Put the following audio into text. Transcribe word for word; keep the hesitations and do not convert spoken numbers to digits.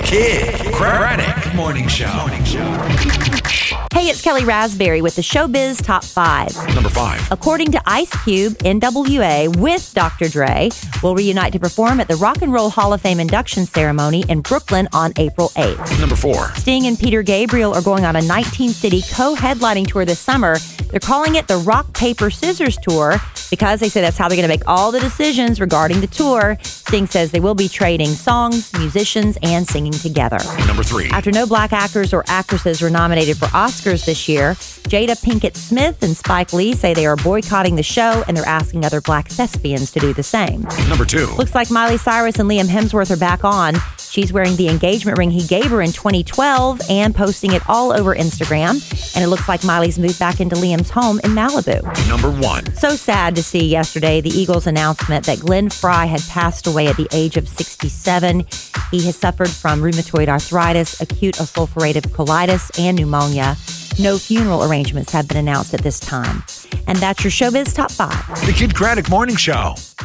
Kid Craddock Morning Show. Morning Show. Hey, it's Kelly Raspberry with the Showbiz Top five. Number five. According to Ice Cube, N W A with Doctor Dre will reunite to perform at the Rock and Roll Hall of Fame induction ceremony in Brooklyn on April eighth. Number four. Sting and Peter Gabriel are going on a nineteen-city co-headlining tour this summer. They're calling it the Rock, Paper, Scissors Tour because they say that's how they're going to make all the decisions regarding the tour. Sting says they will be trading songs, musicians, and singing together. Number three. After no black actors or actresses were nominated for Oscars this year, Jada Pinkett Smith and Spike Lee say they are boycotting the show and they're asking other black thespians to do the same. Number two. Looks like Miley Cyrus and Liam Hemsworth are back on. She's wearing the engagement ring he gave her in twenty twelve and posting it all over Instagram. And it looks like Miley's moved back into Liam's home in Malibu. Number one. So sad to see yesterday the Eagles' announcement that Glenn Fry had passed away at the age of sixty-seven. He has suffered from rheumatoid arthritis, acute ulcerative colitis, and pneumonia. No funeral arrangements have been announced at this time. And that's your Showbiz Top five. The Kid Craddock Morning Show.